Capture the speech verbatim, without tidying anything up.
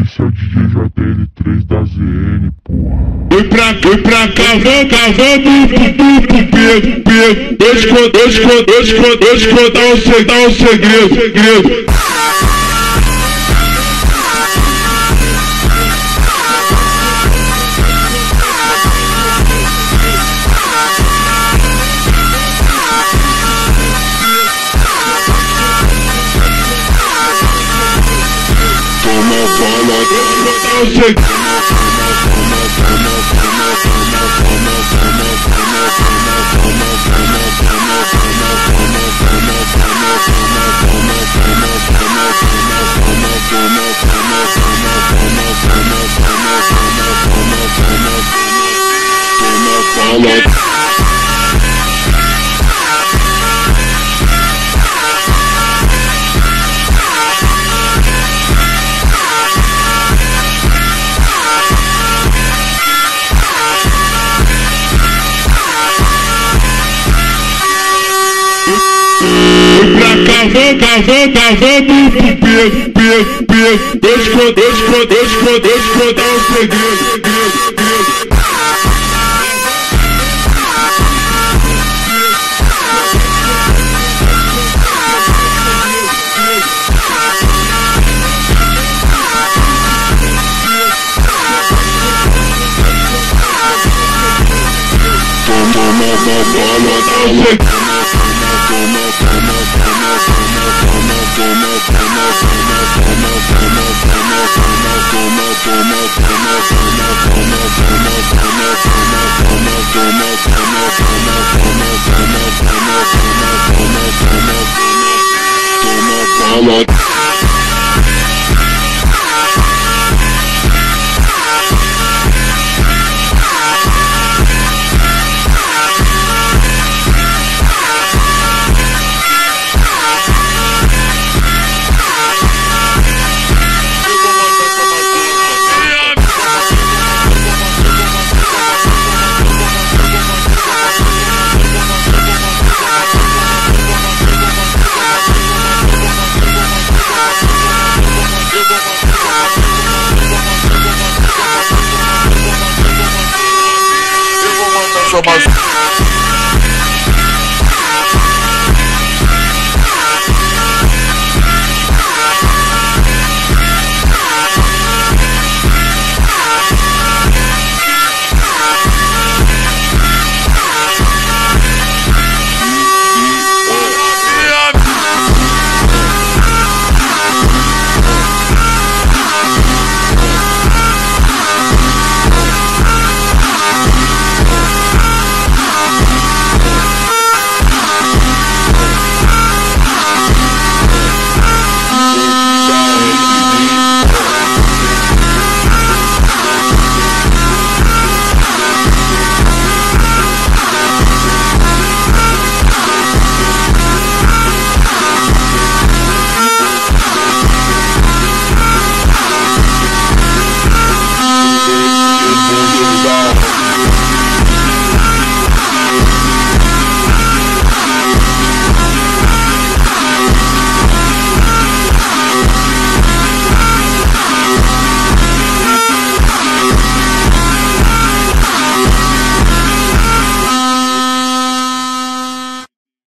Esse é o D J J L três da Z N, porra. Foi pra, foi pra cavando, cavando, pupu, pego, pego. Dois contos, dois contos, dois contos, dois contos, dá um segredo, dá um segredo, segredo. Toma bala, Dá um segredo. Foi pra cavando, cavando, cavando, pego, pego, pego. Dois contos, dois contos, dois contos, dois contos, dá um segredo, segredo, segredo. toma bala, dá um segredo. Só mais